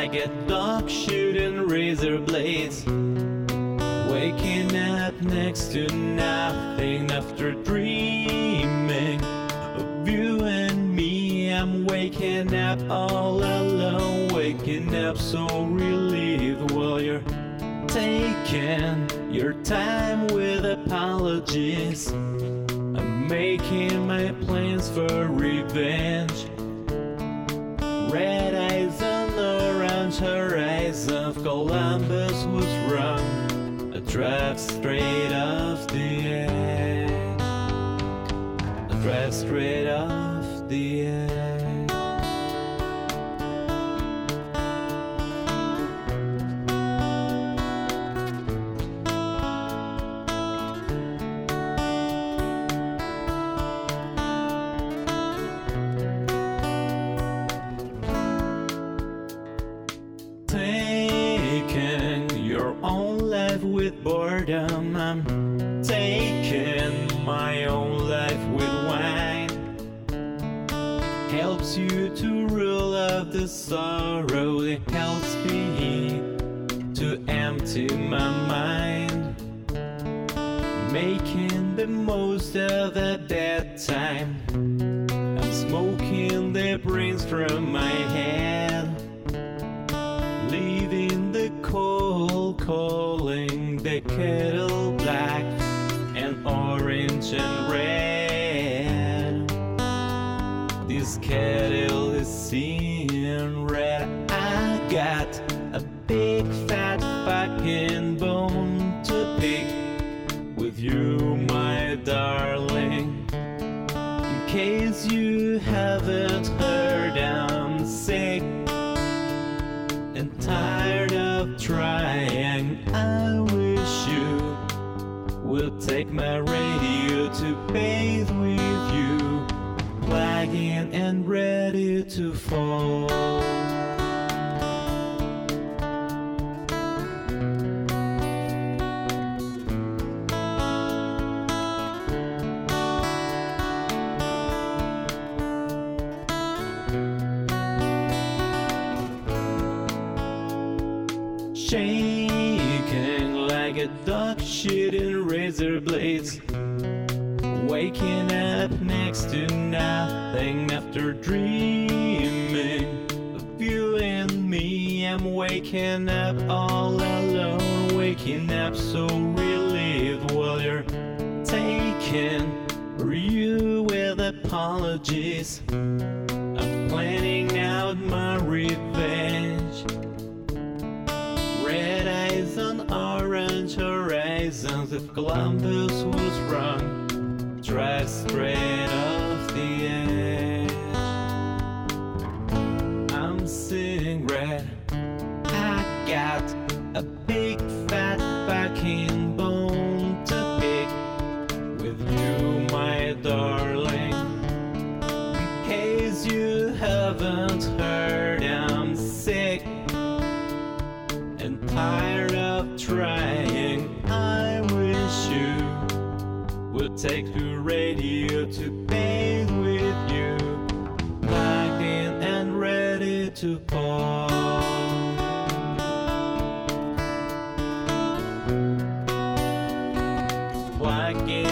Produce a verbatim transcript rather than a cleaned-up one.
like a dog shooting razor blades. Waking up next to nothing after dreaming of you and me. I'm waking up all alone, waking up so relieved while you're taking your time with apologies. I'm making my plans for revenge. Red eyes on orange horizon, Columbus was wrong. I drive straight off the edge. I drive straight off the edge. Taking your own life with boredom, I'm taking my own life with wine. Helps you to rule out the sorrow, it helps me to empty my mind. Making the most of the bad time, I'm smoking the brains from my head. Leaving the coal, calling the kettle black and orange and red. This kettle is seeing red. I got a big fat fucking bone to pick with you, my darling. In case you haven't heard, I'm sick and tired of trying. I wish you will take my radio to bathe with you, lagging and ready to fall. Shaking like a dog shooting razor blades. Waking up next to nothing after dreaming of you and me. I'm waking up all alone, waking up so relieved while you're taking you with apologies. I'm planning out my revenge. Red eyes on orange horizons, if Columbus was wrong, drive straight off the edge. I'm seeing red. I got a big fat fucking bone to pick with you, my darling. In case you haven't heard, I'm sick and tired of trying. I wish you would take the radio to bathe with you, plugged in and ready to fall. Plugged in